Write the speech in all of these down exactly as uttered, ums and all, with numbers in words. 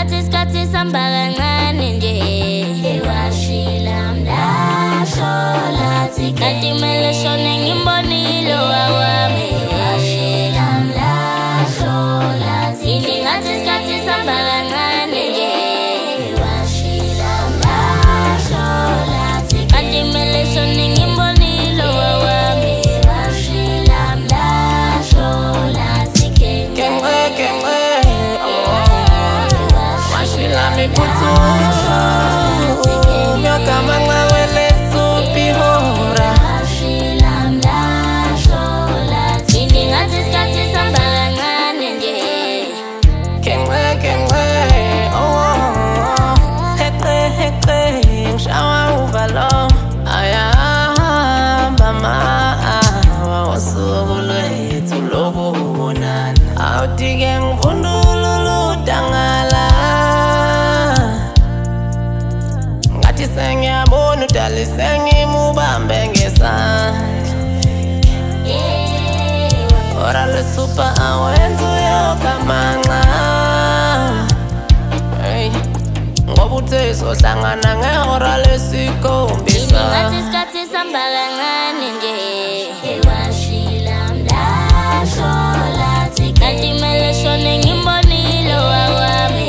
ngathi isikhathi sihamba kancane nje ewashila mlasho lathi kanti kumele shone ngimbonile wawami ewashila mlasho lathi ngathi isikhathi sihamba kancane nje ewashila mlasho lathi kanti kumele shone ngimbonile wawami ewashila mlasho lathi kenwe kenwe me puto mio kama ngawele supi hora shilam la shola tini ngati skati sambala ngane nje kenwe kenwe oh hekre hekre shawa uvalo aya mama wa wasule tulobo bonana autige ngvundulu dangala Sengiyabona udali sengimubambe ngesandla ora le super awenza uyokamanca hey ngoba uthe sohlangana ngehora lesikhombisa ngathi isikhathi sihamba kancane nje ewashila mlasho lathi kanti kumele shone ngimbonile wawami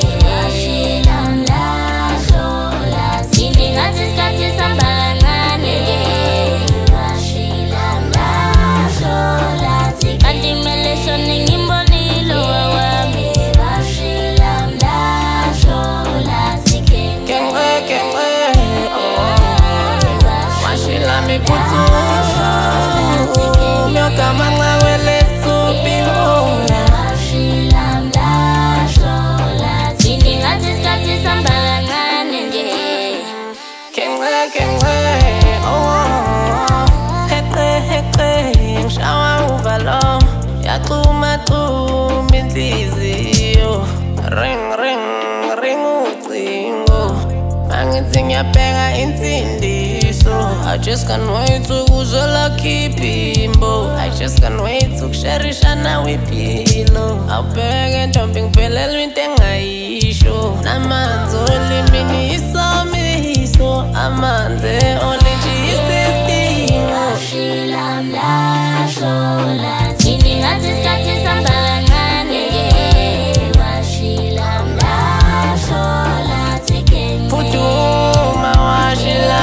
me puto mio kama ngawele supi hora shilam dasho lathi ngathi isikhathi sihamba kancane nje kenwe kenwe oh hekre hekre ngishawa uvalo yaquma quma inhliziyo ring ring ring ucingo angithi ngiyabheka insindiso I just can't wait to kuzwela kipimbo I just can't wait to kusharisha nawe ipilo awubheke ntombi ngiphelelwe into engayisho namanzi olimini isomiso amanzi olinje isistingo washila mlasho lathi ngathi isikhathi sihamba kancane nje washila mlasho lathi phutuma washila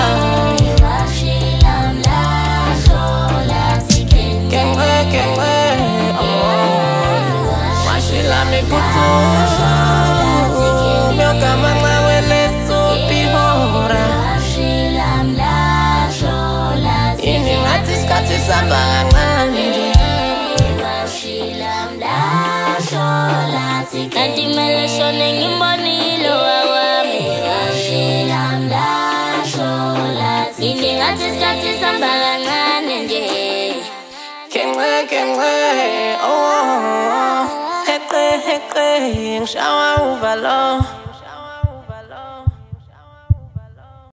me puto mio kama ngawele supi hora shilam lasho lathi ini ngathi isikhathi sihamba kancane nje shilam lasho lathi kanti kumele shone ngimbonile wawami shilam lasho lathi ini ngathi isikhathi sihamba kancane nje kenwe kenwe oh hekre hekre ngishawa uvalo